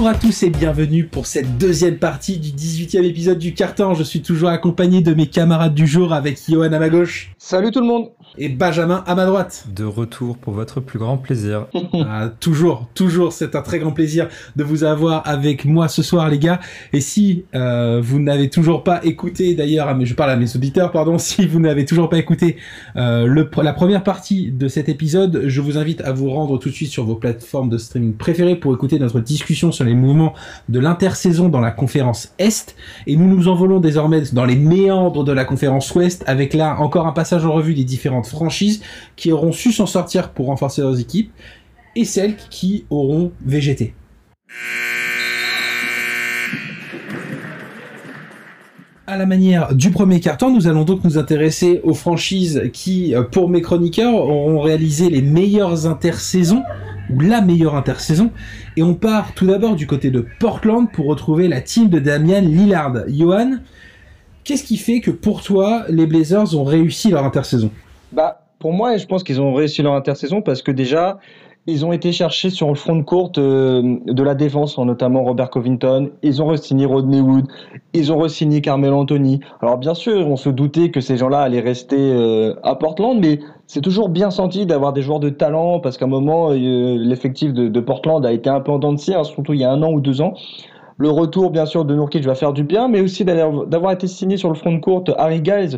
Bonjour à tous et bienvenue pour cette deuxième partie du 18e épisode du Carton. Je suis toujours accompagné de mes camarades du jour avec Johan à ma gauche. Salut tout le monde. Et Benjamin à ma droite. De retour pour votre plus grand plaisir. Toujours, c'est un très grand plaisir de vous avoir avec moi ce soir les gars. Et si vous n'avez toujours pas écouté, d'ailleurs, je parle à mes auditeurs, pardon, si vous n'avez toujours pas écouté la première partie de cet épisode, je vous invite à vous rendre tout de suite sur vos plateformes de streaming préférées pour écouter notre discussion sur les mouvements de l'intersaison dans la conférence Est. Et nous nous envolons désormais dans les méandres de la conférence Ouest avec là encore un passage en revue des différentes franchises qui auront su s'en sortir pour renforcer leurs équipes et celles qui auront végété. À la manière du premier carton, nous allons donc nous intéresser aux franchises qui, pour mes chroniqueurs, auront réalisé les meilleures intersaisons ou la meilleure intersaison. Et on part tout d'abord du côté de Portland pour retrouver la team de Damian Lillard. Johan, qu'est-ce qui fait que pour toi, les Blazers ont réussi leur intersaison ? Pour moi, je pense qu'ils ont réussi leur intersaison parce que déjà, ils ont été chercher sur le front de courte de la défense, notamment Robert Covington. Ils ont re-signé Rodney Hood. Ils ont re-signé Carmelo Anthony. Alors bien sûr, on se doutait que ces gens-là allaient rester à Portland, mais c'est toujours bien senti d'avoir des joueurs de talent parce qu'à un moment, l'effectif de Portland a été un peu en dents de scie, surtout il y a 1 an ou 2 ans. Le retour, bien sûr, de Nurkic va faire du bien, mais aussi d'avoir été signé sur le front de courte Harry Giles,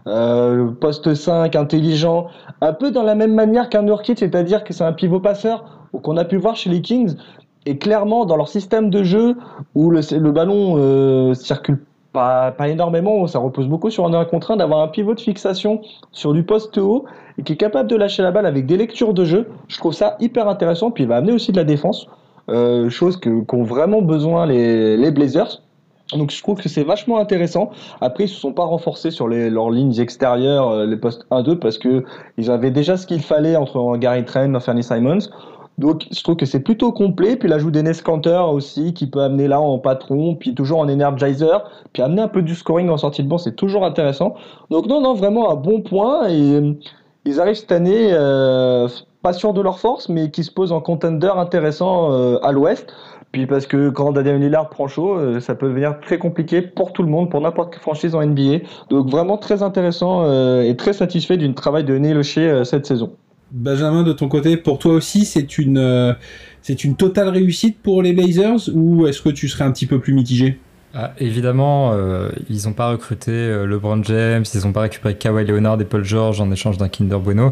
poste 5, intelligent, un peu dans la même manière qu'un Nurkic, c'est-à-dire que c'est un pivot passeur qu'on a pu voir chez les Kings, et clairement dans leur système de jeu où le ballon circule pas énormément, où ça repose beaucoup sur un 1 contre 1, d'avoir un pivot de fixation sur du poste haut et qui est capable de lâcher la balle avec des lectures de jeu. Je trouve ça hyper intéressant, puis il va amener aussi de la défense, chose qu'ont vraiment besoin les Blazers. Donc je trouve que c'est vachement intéressant. Après ils se sont pas renforcés sur leurs lignes extérieures, les postes 1-2, parce que ils avaient déjà ce qu'il fallait entre Gary Trent et Anthony Simons. Donc je trouve que c'est plutôt complet. Puis l'ajout d'Enes Kanter aussi qui peut amener là en patron, puis toujours en energizer, puis amener un peu du scoring en sortie de banc, c'est toujours intéressant. Donc non, vraiment un bon point. Et ils arrivent cette année pas sûrs de leur force, mais qui se posent en contender intéressant à l'Ouest. Puis parce que quand Damian Lillard prend chaud, ça peut devenir très compliqué pour tout le monde, pour n'importe quelle franchise en NBA. Donc vraiment très intéressant et très satisfait du travail de Neil Olshey cette saison. Benjamin, de ton côté, pour toi aussi, c'est une totale réussite pour les Blazers ou est-ce que tu serais un petit peu plus mitigé ? Évidemment, ils n'ont pas recruté LeBron James, ils n'ont pas récupéré Kawhi Leonard et Paul George en échange d'un Kinder Bueno,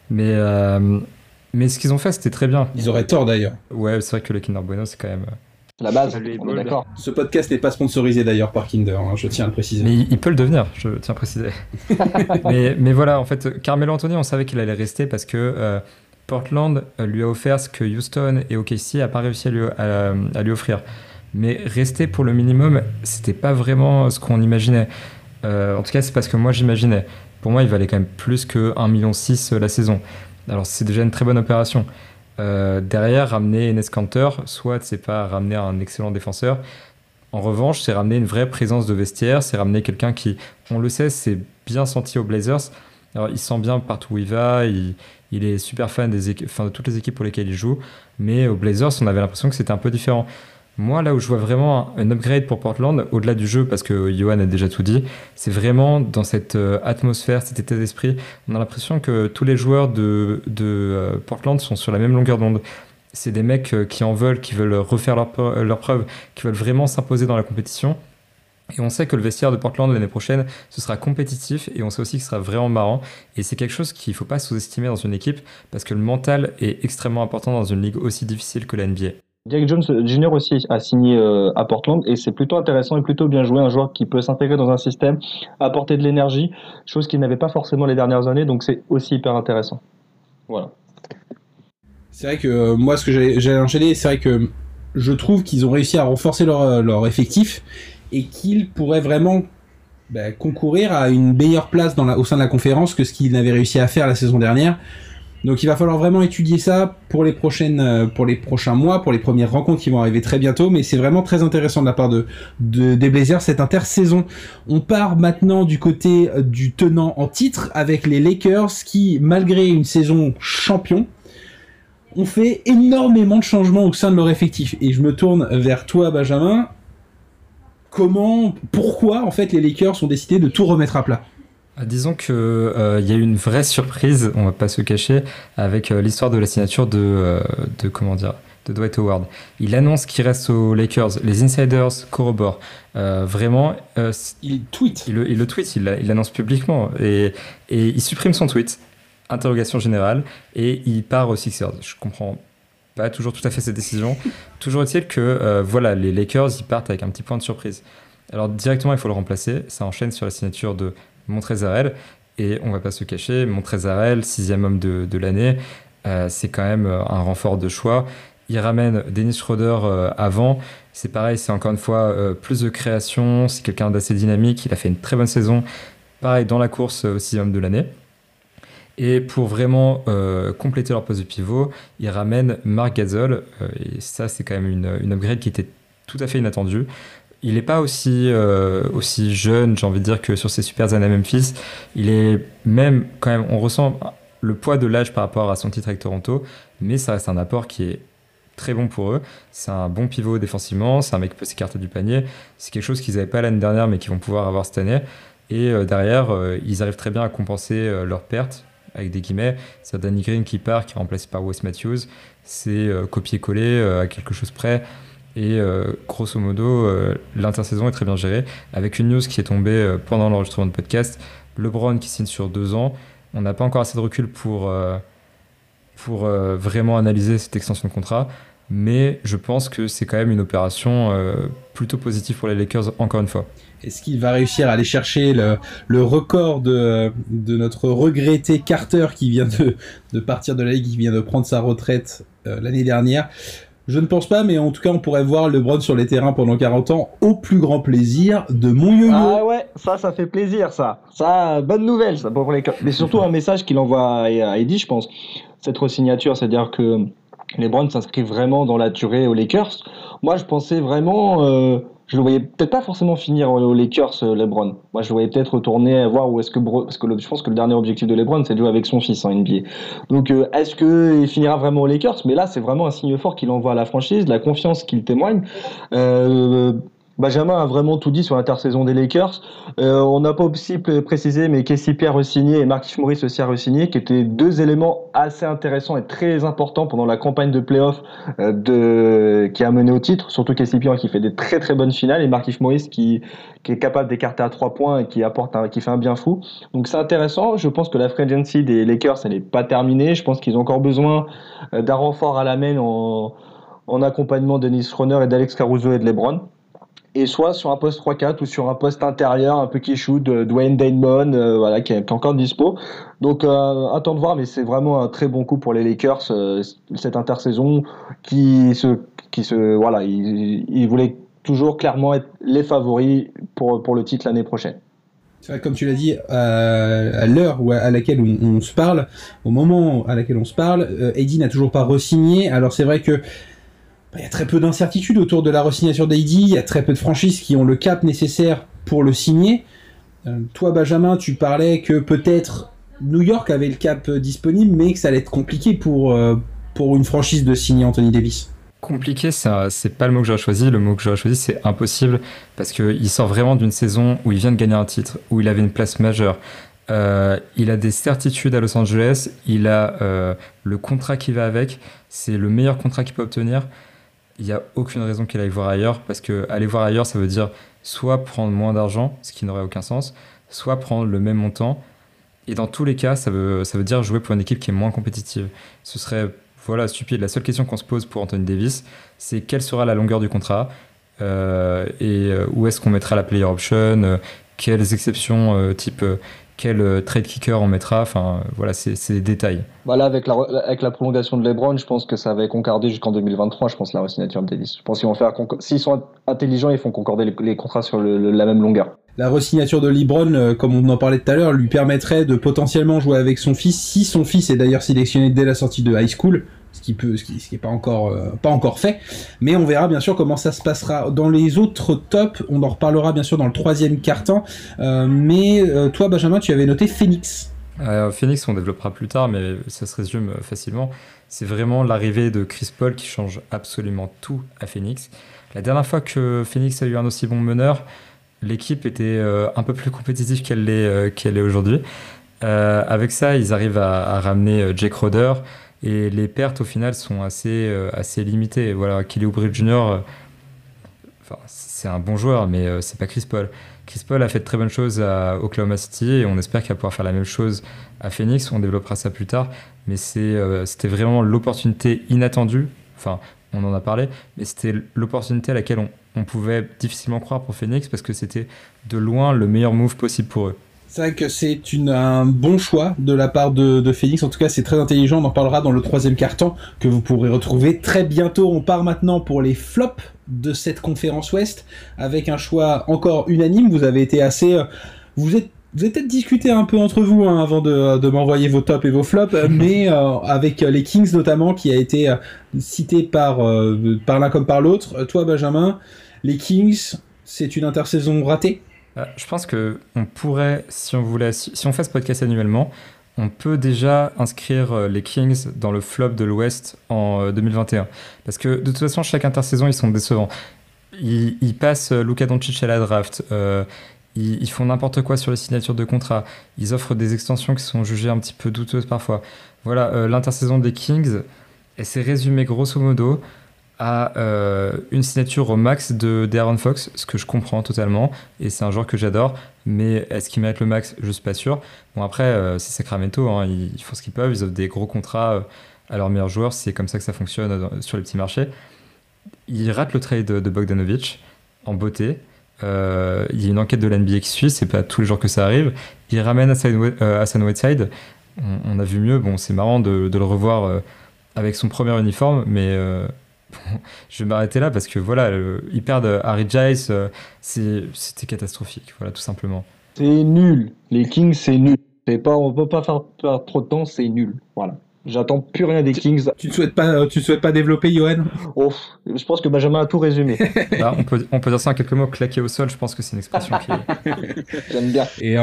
mais ce qu'ils ont fait, c'était très bien. Ils auraient tort d'ailleurs. Ouais, c'est vrai que le Kinder Bueno, c'est quand même... La base, on est d'accord. Ce podcast n'est pas sponsorisé d'ailleurs par Kinder, je tiens à le préciser. Mais il peut le devenir, je tiens à préciser. mais voilà, en fait, Carmelo Anthony, on savait qu'il allait rester parce que Portland lui a offert ce que Houston et OKC n'a pas réussi à lui offrir. Mais rester pour le minimum, c'était pas vraiment ce qu'on imaginait. En tout cas, c'est pas ce que moi j'imaginais. Pour moi, il valait quand même plus que 1,6 million la saison. Alors c'est déjà une très bonne opération. Derrière, ramener Enes Kanter, soit c'est pas ramener un excellent défenseur. En revanche, c'est ramener une vraie présence de vestiaire, c'est ramener quelqu'un qui, on le sait, c'est bien senti aux Blazers. Alors il sent bien partout où il va, il est super fan de toutes les équipes pour lesquelles il joue, mais aux Blazers, on avait l'impression que c'était un peu différent. Moi, là où je vois vraiment un upgrade pour Portland, au-delà du jeu, parce que Johan a déjà tout dit, c'est vraiment dans cette atmosphère, cet état d'esprit. On a l'impression que tous les joueurs de Portland sont sur la même longueur d'onde. C'est des mecs qui en veulent, qui veulent refaire leur preuve, qui veulent vraiment s'imposer dans la compétition. Et on sait que le vestiaire de Portland l'année prochaine, ce sera compétitif et on sait aussi que ce sera vraiment marrant. Et c'est quelque chose qu'il ne faut pas sous-estimer dans une équipe parce que le mental est extrêmement important dans une ligue aussi difficile que la NBA. Derrick Jones Jr. aussi a signé à Portland et c'est plutôt intéressant et plutôt bien joué, un joueur qui peut s'intégrer dans un système, apporter de l'énergie, chose qu'il n'avait pas forcément les dernières années, donc c'est aussi hyper intéressant. Voilà. C'est vrai que moi, ce que j'allais enchaîner, c'est vrai que je trouve qu'ils ont réussi à renforcer leur effectif et qu'ils pourraient vraiment concourir à une meilleure place au sein de la conférence que ce qu'ils n'avaient réussi à faire la saison dernière. Donc il va falloir vraiment étudier ça pour les prochains mois, pour les premières rencontres qui vont arriver très bientôt, mais c'est vraiment très intéressant de la part des Blazers cette intersaison. On part maintenant du côté du tenant en titre avec les Lakers qui, malgré une saison champion, ont fait énormément de changements au sein de leur effectif. Et je me tourne vers toi, Benjamin. Pourquoi en fait les Lakers ont décidé de tout remettre à plat? Disons que y a eu une vraie surprise, on va pas se cacher, avec l'histoire de la signature de Dwight Howard. Il annonce qu'il reste aux Lakers. Les insiders corroborent. Vraiment, il tweet. Il le tweet, il l'annonce publiquement et il supprime son tweet. Interrogation générale, et il part aux Sixers. Je comprends pas toujours tout à fait cette décision. Toujours est-il que voilà, les Lakers ils partent avec un petit point de surprise. Alors directement il faut le remplacer. Ça enchaîne sur la signature de Montrezl Harrell, et on va pas se cacher, Montrezl Harrell, 6e homme de l'année, c'est quand même un renfort de choix. Il ramène Dennis Schroeder avant. C'est pareil, c'est encore une fois plus de création. C'est quelqu'un d'assez dynamique. Il a fait une très bonne saison. Pareil dans la course au 6e homme de l'année. Et pour vraiment compléter leur poste de pivot, ils ramènent Marc Gasol. Et ça, c'est quand même une upgrade qui était tout à fait inattendue. Il n'est pas aussi jeune, j'ai envie de dire, que sur ses super années à Memphis. Il est même, quand même, on ressent le poids de l'âge par rapport à son titre avec Toronto, mais ça reste un apport qui est très bon pour eux. C'est un bon pivot défensivement, c'est un mec qui peut s'écarter du panier. C'est quelque chose qu'ils n'avaient pas l'année dernière, mais qu'ils vont pouvoir avoir cette année. Et derrière, ils arrivent très bien à compenser leurs pertes, avec des guillemets. C'est Danny Green qui part, qui est remplacé par Wes Matthews. C'est copier-coller à quelque chose près. Et grosso modo, l'intersaison est très bien gérée, avec une news qui est tombée pendant l'enregistrement de podcast. LeBron qui signe sur 2 ans. On n'a pas encore assez de recul pour vraiment analyser cette extension de contrat, mais je pense que c'est quand même une opération plutôt positive pour les Lakers, encore une fois. Est-ce qu'il va réussir à aller chercher le record de notre regretté Carter, qui vient de partir de la Ligue, qui vient de prendre sa retraite l'année dernière? Je ne pense pas, mais en tout cas, on pourrait voir LeBron sur les terrains pendant 40 ans, au plus grand plaisir de mon yo-yo. Ah ouais, ça fait plaisir, ça. Ça, bonne nouvelle, ça, pour les... Mais surtout un message qu'il envoie à Eddie, je pense. Cette re-signature, c'est-à-dire que LeBron s'inscrit vraiment dans la durée aux Lakers. Moi, je pensais vraiment... je le voyais peut-être pas forcément finir aux Lakers, LeBron. Moi, je le voyais peut-être retourner voir où est-ce que... Parce que je pense que le dernier objectif de LeBron, c'est de jouer avec son fils en NBA. Donc, est-ce qu'il finira vraiment aux Lakers? Mais là, c'est vraiment un signe fort qu'il envoie à la franchise, la confiance qu'il témoigne. Benjamin a vraiment tout dit sur l'intersaison des Lakers. On n'a pas aussi précisé, mais KCP a re-signé et Markieff Morris aussi a re-signé, qui étaient 2 éléments assez intéressants et très importants pendant la campagne de playoff qui a mené au titre. Surtout KCP qui fait des très très bonnes finales, et Markieff Morris qui est capable d'écarter à 3 points et qui fait un bien fou. Donc c'est intéressant. Je pense que la free agency des Lakers, elle n'est pas terminée. Je pense qu'ils ont encore besoin d'un renfort à la main en accompagnement de Dennis Schroeder et d'Alex Caruso et de LeBron. Et soit sur un poste 3-4 ou sur un poste intérieur un peu qui shoot, Dwayne Damon, voilà, qui est encore dispo. Donc attends de voir, mais c'est vraiment un très bon coup pour les Lakers cette intersaison ils voulaient toujours clairement être les favoris pour le titre l'année prochaine. C'est vrai, comme tu l'as dit, à l'heure à laquelle on se parle, au moment à laquelle on se parle, AD n'a toujours pas re-signé. Alors c'est vrai que il y a très peu d'incertitudes autour de la re-signature d'AD, il y a très peu de franchises qui ont le cap nécessaire pour le signer. Toi, Benjamin, tu parlais que peut-être New York avait le cap disponible, mais que ça allait être compliqué pour une franchise de signer Anthony Davis. Compliqué, c'est pas le mot que j'aurais choisi. Le mot que j'aurais choisi, c'est impossible, parce qu'il sort vraiment d'une saison où il vient de gagner un titre, où il avait une place majeure. Il a des certitudes à Los Angeles, il a le contrat qui va avec, c'est le meilleur contrat qu'il peut obtenir. Il n'y a aucune raison qu'il aille voir ailleurs, parce que aller voir ailleurs, ça veut dire soit prendre moins d'argent, ce qui n'aurait aucun sens, soit prendre le même montant. Et dans tous les cas, ça veut dire jouer pour une équipe qui est moins compétitive. Ce serait stupide. La seule question qu'on se pose pour Anthony Davis, c'est quelle sera la longueur du contrat, et où est-ce qu'on mettra la player option, quelles exceptions type quel trade kicker on mettra, enfin voilà, c'est des détails. Voilà, avec la prolongation de LeBron, je pense que ça va concorder jusqu'en 2023, je pense, la re-signature de Davis. Je pense qu'ils vont s'ils sont intelligents, ils font concorder les contrats sur la même longueur. La re-signature de LeBron, comme on en parlait tout à l'heure, lui permettrait de potentiellement jouer avec son fils, si son fils est d'ailleurs sélectionné dès la sortie de high school, ce qui est pas encore fait, mais on verra bien sûr comment ça se passera. Dans les autres tops, on en reparlera bien sûr dans le 3e quart-temps, mais toi, Benjamin, tu avais noté Phoenix. Phoenix, on développera plus tard, mais ça se résume facilement. c'est vraiment l'arrivée de Chris Paul qui change absolument tout à Phoenix. La dernière fois que Phoenix a eu un aussi bon meneur, l'équipe était un peu plus compétitive qu'elle l'est aujourd'hui. Avec ça, ils arrivent à ramener Jake Crowder et les pertes au final sont assez limitées. Voilà, Kelly Oubre Jr., c'est un bon joueur, mais c'est pas Chris Paul. Chris Paul a fait de très bonnes choses à Oklahoma City et on espère qu'il va pouvoir faire la même chose à Phoenix. On développera ça plus tard, mais c'était vraiment l'opportunité inattendue. Enfin, on en a parlé, mais c'était l'opportunité à laquelle on pouvait difficilement croire pour Phoenix parce que c'était de loin le meilleur move possible pour eux. C'est vrai que c'est un bon choix de la part de Phoenix. En tout cas, c'est très intelligent. On en parlera dans le 3e quart-temps que vous pourrez retrouver très bientôt. On part maintenant pour les flops de cette conférence Ouest avec un choix encore unanime. Vous avez été assez... Vous avez peut-être discuté un peu entre vous avant de m'envoyer vos tops et vos flops, mais avec les Kings notamment, qui a été cité par l'un comme par l'autre. Toi, Benjamin, les Kings, c'est une intersaison ratée? Je pense qu'on pourrait, si on fait ce podcast annuellement, on peut déjà inscrire les Kings dans le flop de l'Ouest en 2021. Parce que de toute façon, chaque intersaison, ils sont décevants. Ils passent Luka Doncic à la draft, ils font n'importe quoi sur les signatures de contrats, ils offrent des extensions qui sont jugées un petit peu douteuses parfois. Voilà, l'intersaison des Kings, elle s'est résumée grosso modo à une signature au max de De'Aaron Fox, ce que je comprends totalement, et c'est un joueur que j'adore, mais est-ce qu'ils méritent le max? Je suis pas sûr. Bon après, c'est Sacramento, hein, ils font ce qu'ils peuvent, ils offrent des gros contrats à leurs meilleurs joueurs, c'est comme ça que ça fonctionne sur les petits marchés. Ils ratent le trade de Bogdanovic, en beauté. Il y a une enquête de l'NBA qui suit, c'est pas tous les jours que ça arrive. Ils ramènent Hassan Whiteside, on a vu mieux, bon c'est marrant de le revoir avec son premier uniforme, mais... je vais m'arrêter là parce que voilà, ils perdent Harry Giles, c'était catastrophique, voilà, tout simplement. C'est nul, les Kings c'est nul. On peut pas faire perdre trop de temps, c'est nul. Voilà. J'attends plus rien des Kings. Tu ne souhaites pas développer, Johan? Oh, je pense que Benjamin a tout résumé. Bah, on peut dire ça en quelques mots, claquer au sol, je pense que c'est une expression qui J'aime bien. Et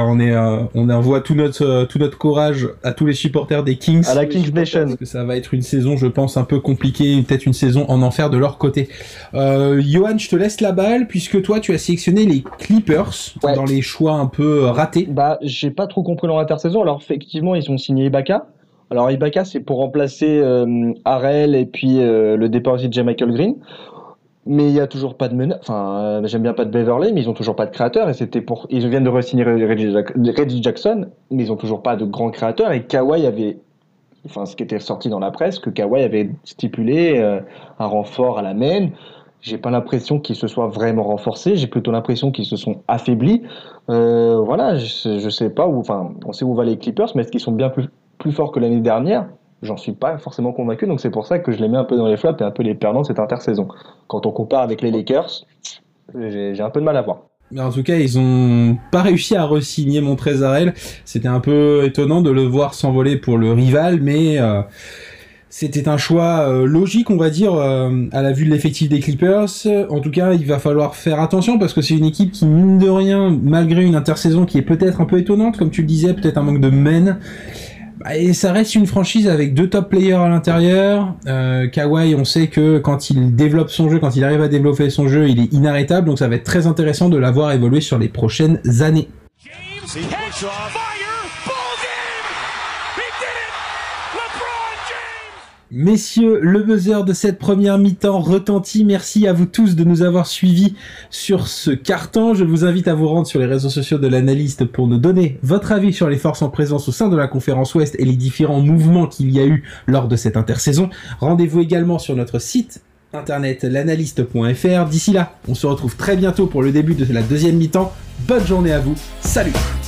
on envoie tout notre courage à tous les supporters des Kings. À la Kings Nation. Parce que ça va être une saison, je pense, un peu compliquée, peut-être une saison en enfer de leur côté. Johan, je te laisse la balle, puisque toi, tu as sélectionné les Clippers dans les choix un peu ratés. Bah, j'ai pas trop compris leur intersaison. Alors, effectivement, ils ont signé Ibaka. Alors Ibaka, c'est pour remplacer Harrell et puis le départ aussi de Jamichael Green. Mais il y a toujours pas de meneur. Enfin, j'aime bien pas de Beverley, mais ils ont toujours pas de créateur. Et ils viennent de re-signer Reggie Jackson, mais ils ont toujours pas de grand créateur. Et Kawhi avait, ce qui était sorti dans la presse, que Kawhi avait stipulé un renfort à la main. J'ai pas l'impression qu'ils se soient vraiment renforcés. J'ai plutôt l'impression qu'ils se sont affaiblis. Voilà, je sais pas où. Enfin, on sait où va les Clippers, mais est-ce qu'ils sont bien plus fort que l'année dernière? J'en suis pas forcément convaincu, donc c'est pour ça que je les mets un peu dans les flops et un peu les perdants de cette intersaison. Quand on compare avec les Lakers, j'ai un peu de mal à voir. Mais en tout cas, ils ont pas réussi à re-signer Montrezl. C'était un peu étonnant de le voir s'envoler pour le rival, mais c'était un choix logique, on va dire, à la vue de l'effectif des Clippers. En tout cas, il va falloir faire attention parce que c'est une équipe qui, mine de rien, malgré une intersaison qui est peut-être un peu étonnante, comme tu le disais, peut-être un manque de men, et ça reste une franchise avec 2 top players à l'intérieur. Kawhi, on sait que quand il développe son jeu, quand il arrive à développer son jeu, il est inarrêtable. Donc ça va être très intéressant de l'avoir évoluer sur les prochaines années. Messieurs, le buzzer de cette première mi-temps retentit. Merci à vous tous de nous avoir suivis sur ce carton. Je vous invite à vous rendre sur les réseaux sociaux de l'analyste pour nous donner votre avis sur les forces en présence au sein de la conférence Ouest et les différents mouvements qu'il y a eu lors de cette intersaison. Rendez-vous également sur notre site internet l'analyste.fr. D'ici là, on se retrouve très bientôt pour le début de la deuxième mi-temps. Bonne journée à vous. Salut!